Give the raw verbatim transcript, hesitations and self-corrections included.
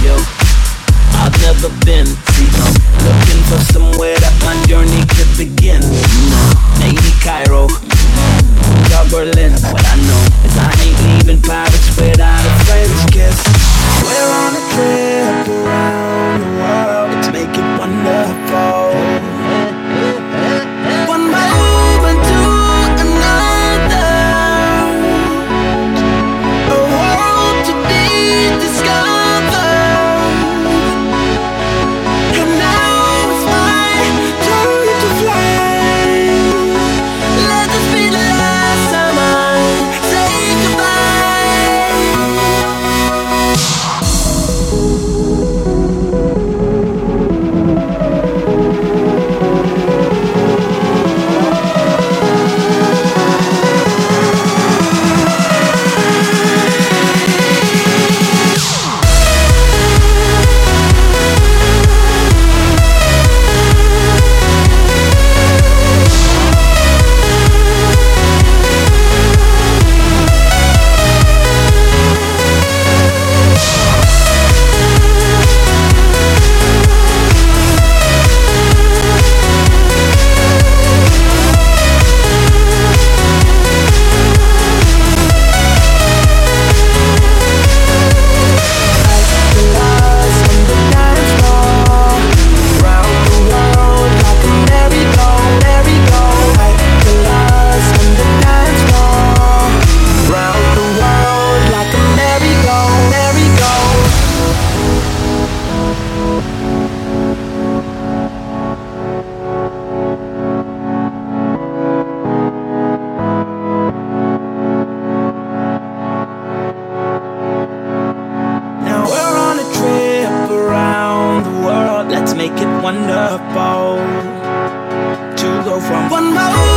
Yo, I've never been, see, I'm looking for somewhere that my journey could begin. You know, maybe Cairo, or Berlin. What I know is I ain't leaving Paris without a friend's kiss. We're on a trip around the world, let's make it wonderful. One moment to another, a world to be discovered. And now it's my turn to fly. Let this be the last time I say goodbye. Make it wonderful to go from one moment